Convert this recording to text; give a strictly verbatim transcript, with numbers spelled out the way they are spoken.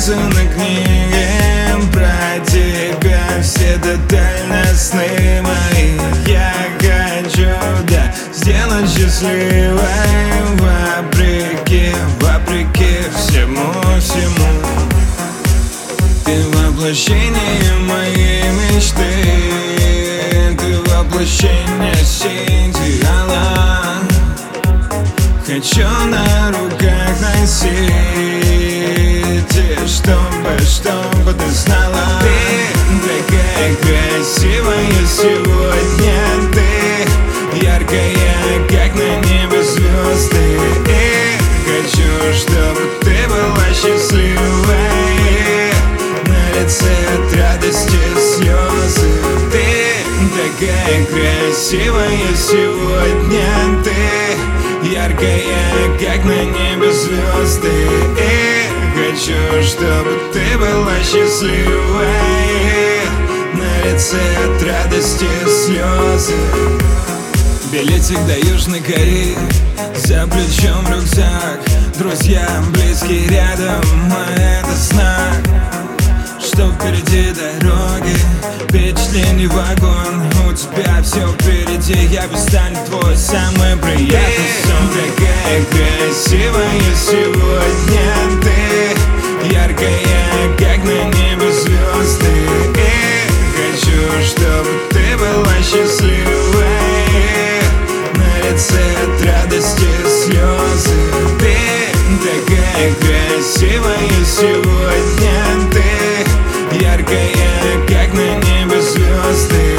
написаны книги про тебя, все детально сны мои. Я хочу, да, сделать счастливой, вопреки, вопреки всему, всему. Ты воплощение моей мечты, ты воплощение идеала. Хочу на руках носить, и чтобы, чтобы ты знала. Ты такая красивая сегодня, ты яркая, как на небе звезды. И хочу, чтобы ты была счастливой, на лице от радости слезы. Ты такая красивая сегодня, ты яркая, как на небе звезды. И хочу, чтобы ты была счастливой, на лице от радости слезы. Билетик до Южной Кореи, за плечом рюкзак, друзья, близкие рядом, а это знак, что впереди дороги, впечатлений вагон. У тебя все впереди, я стану твой самый приятный сон. Такая красивая сегодня, ты яркая, как на небе звезды. И хочу, чтобы ты была счастливой, на лице от радости слезы. Ты такая красивая сегодня, ты яркая, как на небе звезды.